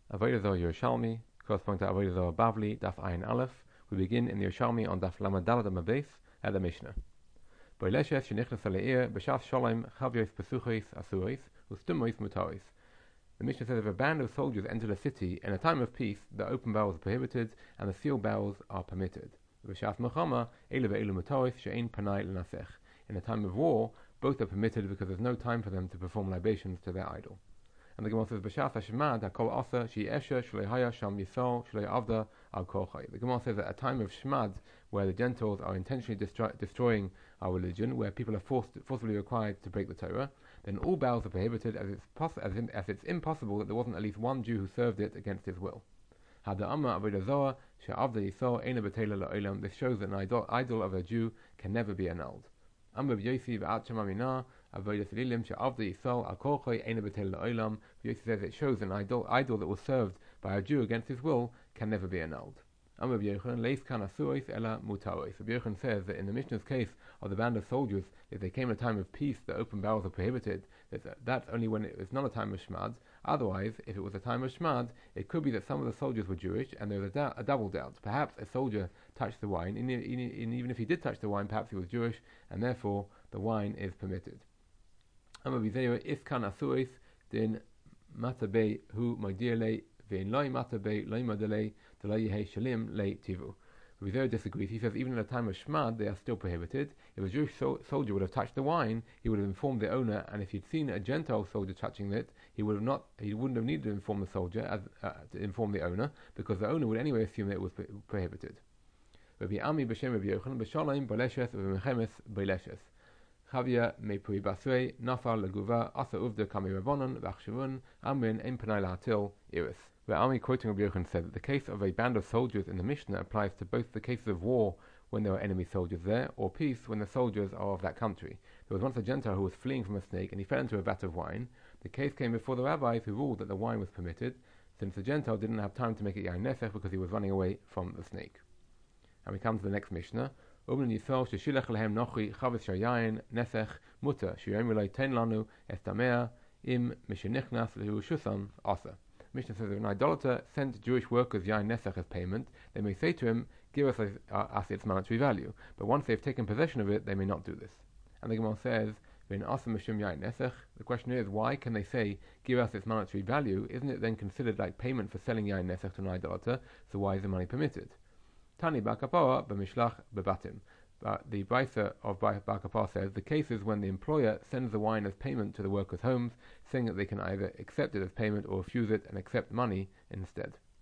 Avodah Zarah Yerushalmi, corresponding to Avodah Zarah Bavli, Daf Ayin Aleph. We begin in the Yerushalmi on Daf Lamed Daled Amabes at the Mishnah. Boileshes shenichnas aleir b'shas shalom chavyois pesuchos asuros ustumois mutaros. The Mishnah says if a band of soldiers enter a city in a time of peace, the open barrels are prohibited and the sealed barrels are permitted. B'shas milchama elu ve'elu mutaros she'ein panai l'nasech. In a time of war, both are permitted because there's no time for them to perform libations to their idol. And the Gemara says, "B'shas hashemad hakol asa she'esha shlei haya sham yisol shlei avda al kol chay." The Gemara says that at a time of shmad, where the Gentiles are intentionally destroying our religion, where people are forcibly required to break the Torah, then all vows are prohibited, as it's impossible that there wasn't at least one Jew who served it against his will. Hada'amah avodah zarah she'avda yisol eina b'teila la'olam. This shows that an idol of a Jew can never be annulled. Amr b'yosi v'at shema minah avodah selilim she'avda yisol al kol chay eina b'teila la'olam. Yosi says it shows an idol that was served by a Jew against his will can never be annulled. Amr b'yochon leis kan asuros ela mutaros. B'yochon says that in the Mishnah's case of the band of soldiers, if they came at a time of peace, the open barrels are prohibited. That's only when it's not a time of shmad. Otherwise, if it was a time of shmad, it could be that some of the soldiers were Jewish, and there was a double doubt. Perhaps a soldier touched the wine, and even if he did touch the wine, perhaps he was Jewish, and therefore the wine is permitted. Amr b'zeir iskan asuros din matabe hu modirle ve'in loy matabe loy modele delay yehe shalim le tivu. Rizera disagrees. He says even in a time of shmad they are still prohibited. If a Jewish soldier would have touched the wine, he would have informed the owner, and if he'd seen a Gentile soldier touching it, he wouldn't have needed to inform the soldier to inform the owner, because the owner would anyway assume that it was prohibited. Rabbi Ami b'shem Rabbi Yochanan b'shalom b'leshes v'mechemes b'leshes. Chavya me'pui basrei nafal leguva asa uvda kami rabbanon v'achshavun amrin ein panai lahatil iris. Where Ami, quoting Rabbi Yochanan, said that the case of a band of soldiers in the Mishnah applies to both the cases of war when there are enemy soldiers there, or peace when the soldiers are of that country. There was once a Gentile who was fleeing from a snake, and he fell into a vat of wine. The case came before the rabbis, who ruled that the wine was permitted, since the Gentile didn't have time to make it yain nefech because he was running away from the snake. And we come to the next Mishnah. Ubn Yisrael sheshilach lehem nochi chavis shayayin nefech muta shiyom relay ten lanu estamea im mishenichnas lehu shusan asa. Mishnah says if an idolater sent Jewish workers yain nesach as payment, they may say to him, "Give us its monetary value." But once they've taken possession of it, they may not do this. And the Gemara says, "V'in asa mishum yain nesach." The question is, why can they say, "Give us its monetary value"? Isn't it then considered like payment for selling yain nesach to an idolater? So why is the money permitted? Tani bar kapara b'mishlach bebatim. But the Brisa of Bar Kapar says the case is when the employer sends the wine as payment to the workers' homes, saying that they can either accept it as payment or refuse it and accept money instead.